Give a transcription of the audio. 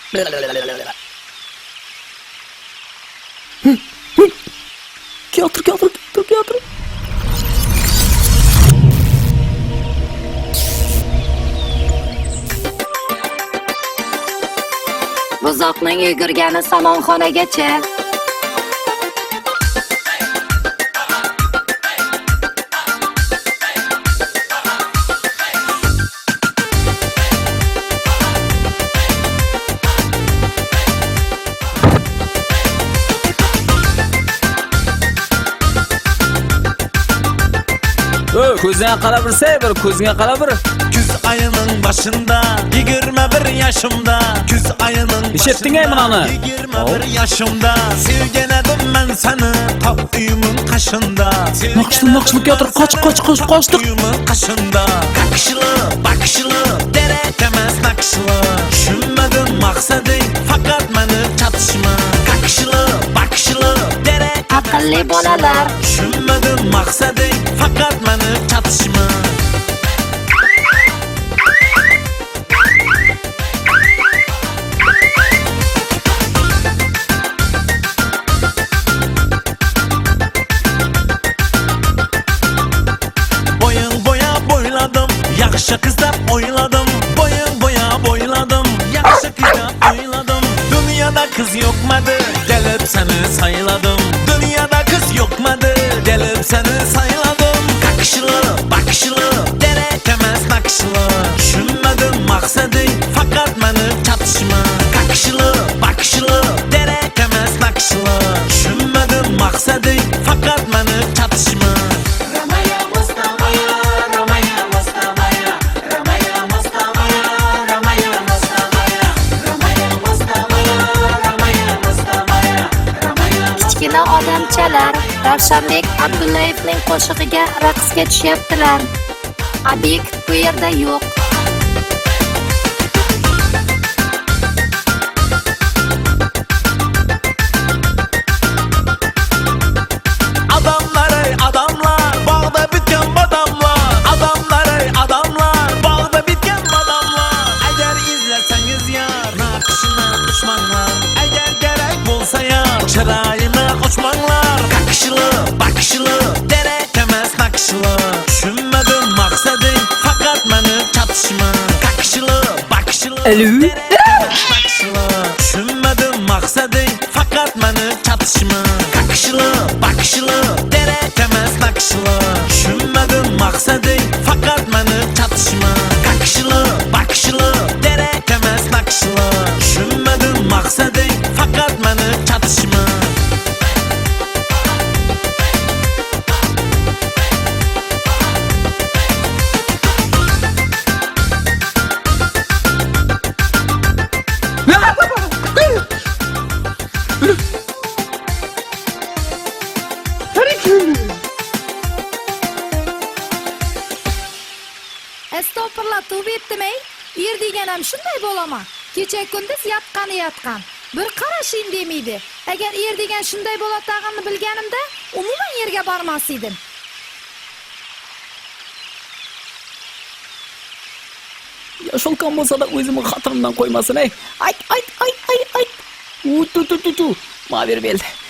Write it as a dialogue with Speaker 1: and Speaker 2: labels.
Speaker 1: Keltir.
Speaker 2: Buzoqning yugurgani somonxonagacha.
Speaker 1: Ko'zingga qarab bir ko'zingga qarab bir.
Speaker 3: Kuz ayının başında 21 yaşımda. Kuz ayının
Speaker 1: İşitding-ay
Speaker 3: başında
Speaker 1: bunani?
Speaker 3: 21 yaşımda. Sevgen edim ben seni ta uyumun kaşında.
Speaker 1: Naqshlik yotir. Qochdik.
Speaker 3: Uyumun kaşında. Kakışlı, bakışlı, derek emas nakışlı. Düşünmedim maksadı fakat beni çatışma. Kakışlı, bakışlı, derek
Speaker 2: Aqlli bolalar.
Speaker 3: Düşünmedim maksadı fakat beni çatışma. Boyun boya boyladım, yaxşı kızlar oyladım. Boyun boya boyladım, yaxşı kızlar oyladım. Dünyada kız yokmadı, gelip seni sayladım. Dünyada kız yokmadı, gelip seni sayladım. Kakışlı, bakışlı, derek emas nakışlı. Düşünmedim maksadı, fakat beni çatışma. Kakışlı, bakışlı, derek emas nakışlı. Düşünmedim maksadı, fakat beni çatışma.
Speaker 2: Kichkina odamchalar Ravshanbek Abdullayevning qo'shig'iga raqsga tushyaptilar. Obyekt bu yerda yo'q.
Speaker 3: Adamlar ey adamlar, bağda bitken badamlar. Adamlar ey adamlar, bağda bitken badamlar. Eğer izleseniz yar, nakışına uçmanlar. Eğer gerek bulsa yar, çırayına uçmanlar. Kakışlı, bakışlı, derek emas nakışlı. Düşünmedim maksadı, fakat beni çatışma. Kakışlı, bakışlı,
Speaker 1: Alo?
Speaker 3: derek emas nakışlı. Düşünmedim maksadı, fakat beni çatışma. Kakışlı, bakışlı, derek emas nakışlı. Düşünmedim maksadı, fakat beni çatışma. Kakışlı, bakışlı, derek emas nakışlı. Düşünmedim maksadı, fakat beni çatışma.
Speaker 4: Estağfurullah, tövbe ettim ey. Er deganim shunday bo'lama. Kecha kunduz yotgan. Bir qarashim demeydi. Agar er degan shunday bo'ladiganini bilganimda, umuman yerga bormas edim.
Speaker 1: Yasholkan bo'lsa-da o'zimni xatirimdan qo'ymasin ey. Ayt. Tu. Ma berib